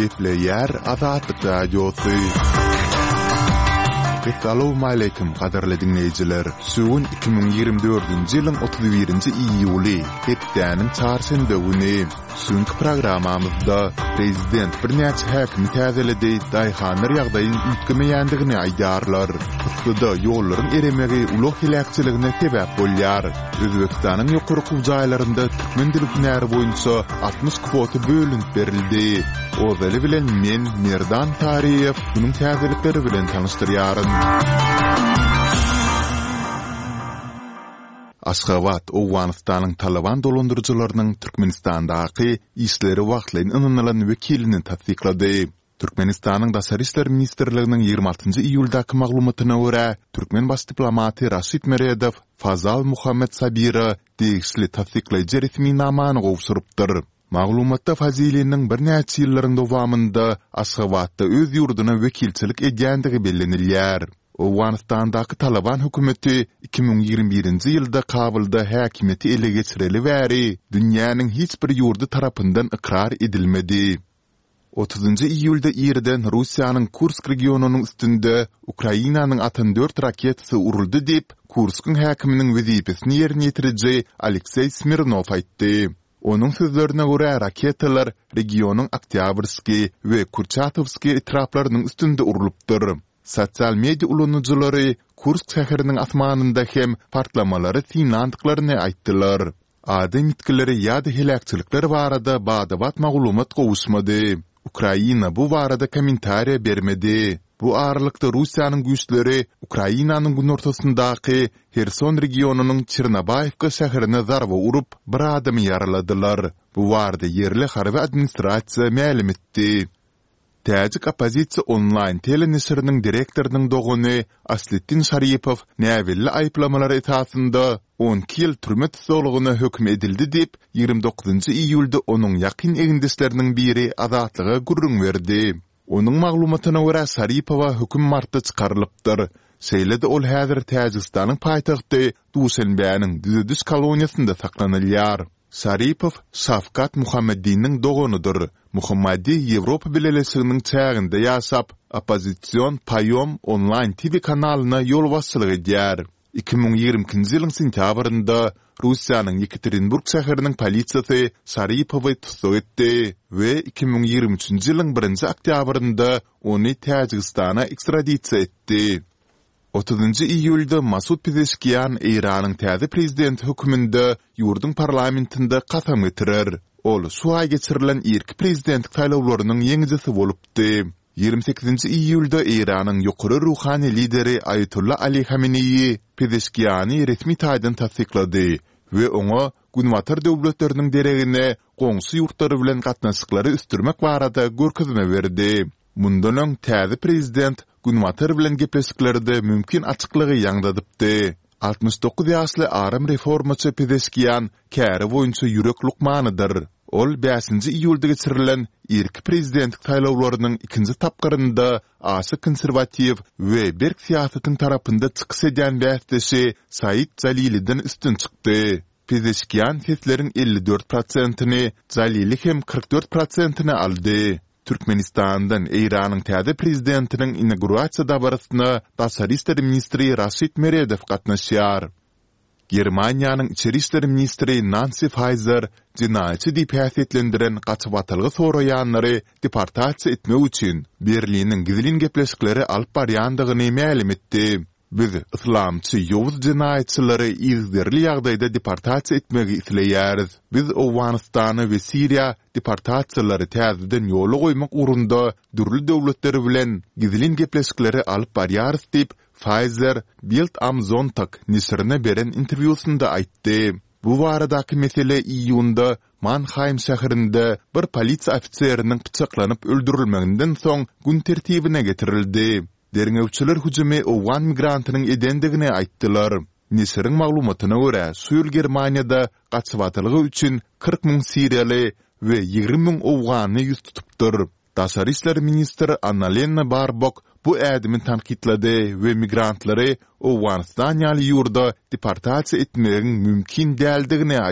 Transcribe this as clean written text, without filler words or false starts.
Gepleyer Azatlyk radiosu. Assalamu alaykum qadarly dinleyijiler. Sugun 2024-nji ýylyň 31-nji iýuly, hepdäniň çarşamba güni. Sünkü programamyzda prezident bir näçe häkim täzeledi, daýhanlar ýagdaýyň ütgemeýändigini aýdarlar. Tutda ýollaryň eremegi ulug hilakçylygyna sebäp bolýar. Özbekistanyň ýokurky jaýlarynda türkmen dili günäri boýunça 60 kwota bölünip berildi. Ozali bilen men Merdan Tariýew bunyň täzelikleri bilen tanışdyrýaryn. Aşgabat, Owganystanyň Taliban dolandyrjylarynyň Türkmenistandaky işleri wagtlaryň ynanylan wekilini tasdiklady. Türkmenistanyň Daşary işler ministrliginiň 26-njy iýuldaky maglumatyna görä, Türkmen baş diplomaty Raşid Meredow Fazal Muhammed Sabira degişli tasdiklaýjy resmi namany gowşurypdyr. Maglumatda Faziliniň bir näçe ýyllaryň dowamynda Aşgabatda öz ýurduna wekilçilik edýändigi bellenilýär. Owganystandaky Taliban hökümeti 2021-nji ýylda Kabulda häkimeti ele geçireli bäri dünýäniň hiç bir ýurdu tarapyndan ikrar edilmedi. 30-njy iýulda ýerden Russiýanyň Kursk regionunyň üstünde Ukrainanyň 64 raketasi uruldy diýip Kurskiň häkiminiň wezipesini ýerine ýetiriji Aleksey Smirnov aýtdy. Onun sözlerine göre raketalar regionun Oktyabrski ve Kurchatovski etraflarının üstünde urulupdyr. Sosial media ulanyjylary Kursk şäheriniň asmanynda hem partlamalary tinlandyklaryny aýtdylar. Adam itkileri ýa-da helakçylyklar barada badabat maglumat gowuşmady. Ukraina bu barada kommentariýa bermedi. Bu aralykda Russiýanyň güýçleri Ukrainanyň günortasyndaky Herson regionunyň Çernobayevka şäherine zarba urup, bir adamy yaraladylar. Bu barada yerli harby administrasiýa ma'lum etdi. Täjik opozisiýa online telenesiriniň direktorynyň dogany Aslettin Şaripow näwelli aýplamalar esasynda 12 ýyl türme tutulugyna hökm edildi diýip 29-njy iýulda onuň ýakyn egindeşleriniň biri azatlyga gurrun berdi. Onun maglumatyna görä Şaripowa hökm martda çykarylypdyr. Şeýle-de ol häzir Täjikistanyň paýtagty Dushanbeýanyň düzüdüş koloniýasynda saklanylýar. Şaripow Şafkat Muhammediniň doganydyr. Muhammedi Ýewropa Birleşiginiň çäginde ýaşap, opozisiýon Payom online TV kanalyna ýol başçylyk edýär. 2022-nji ýylyň sentýabrynda Russiýanyň Yekaterinburg şäheriniň polisiýasy Şaripowy tutsak etdi we 2023-nji ýylyň 1-nji oktýabrynda ony Täjikistana ekstradisiýa etdi. 30-njy iýulda Masud Pezeshkian Iranyň täze prezidenti höküminde ýurdun parlamentinde kasam getirir. Ol şu ay geçirilen ilk prezidentlik saýlawlarynyň ýeňijisi bolupdy. 28-nji iýulda Iranyň ýokary ruhany lideri Ayatollah Ali Khamenei Pezeshkiany resmi taýdan tasdiklady we oňa Günwatar döwletleriniň deregine goňşy ýurtlary bilen gatnaşyklary üstürmek barada görkezme berdi. Mundan öň täze prezident Günwatar bilen gepleşiklerde mümkin açyklygy ýaňdadypdy. 69 ýaşly aram reformaçy Pezeshkian käri boýunça ýürek lukmanydyr. Ol 5-nji iýulda geçirilen ilk prezidentlik saýlawlarynyň 2-nji tapgyrynda aşy konserwatiw we berk siýasatyň tarapynda çykyş edýän bäsdeşi Said Jaliliden üstün çykdy. Pezeshkian sesleriň 54%-ni, Jalili hem 44%-ni aldy. Türkmenistandan Iranyň täze prezidentiniň inaugurasiýa dabarysyna Daşary işler ministri Raşid Meredow gatnaşýar. Germaniýanyň içeri işler ministri Nancy Faeser jinaýatçy diýip häsiýetlendiren gaçyp soraýanlary deportasiýa etmek üçin Berliniň gizlin gepleşikleri alyp barýandygyny ma'lum etdi. Biz islamçy ýowuz jinaýatçylary izlerli ýagdaýda deportasiýa etmegi isleýäris. Biz Owganystany we Siriýa deportasiýalary täzeden ýola goýmak urunda dürli döwletleri bilen gizlin gepleşikleri alyp barýarys diýip Faeser Bild am Sonntag nisrine beren interwýusynda aýtdy. Bu baradaky mesele iýunda Mannheim şäherinde bir polisiýa ofitseriniň pyçaklanyp öldürilmeginden soň gün tertibine getirildi. Derňewçiler hüjümi Owgan migrantynyň edendigini aýtdylar. Nisriň maglumatyna görä, Suýul Germaniýada gaçybatlygy üçin 40 000 Siriýaly we 20 000 Owgany ýüz tutupdyr. Daşary işler ministri Annalena Baerbock bu ädimi tanqidlady we migrantlary Owganystan ýaly ýurda deportasiýa etmegiň mümkin däldigini